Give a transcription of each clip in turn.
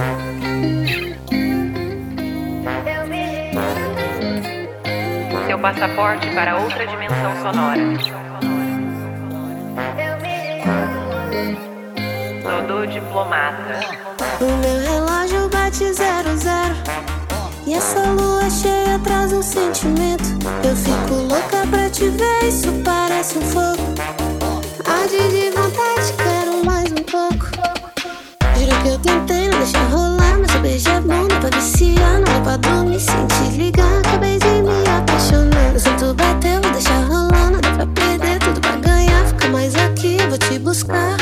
Seu passaporte para outra dimensão sonora. Dodô diplomata. O meu relógio bate 00. E essa lua cheia traz um sentimento. Eu fico louca pra te ver, isso parece um fogo. Arde de vontade, quero mais um pouco. Juro que eu tentei não deixar rolar, mas o beijo é bom, dá pra viciar. Não dá pra dormir sem te ligar, acabei de me apaixonar. O santo bateu, vou deixar rolar. Nada pra perder, tudo pra ganhar. Fica mais aqui, eu vou te buscar.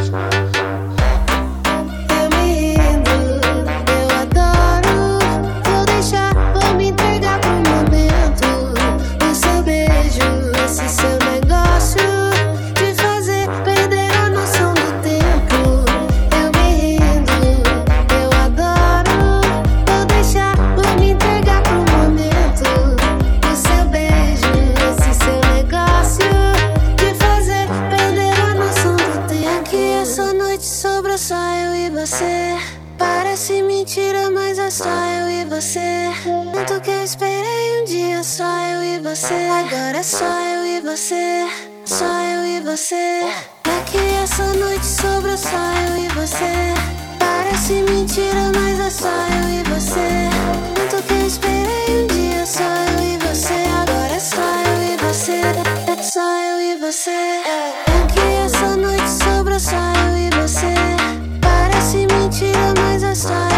Parece mentira, mas é só eu e você. Tanto que eu esperei um dia, só eu e você. Agora é só eu e você, só eu e você. É que essa noite sobrou só eu e você. Parece mentira, mas é só eu e você. Tanto que eu esperei um dia, só eu e você. Agora é só eu e você, é só eu e você. É que essa noite sobrou só eu e você. Parece mentira, mas é só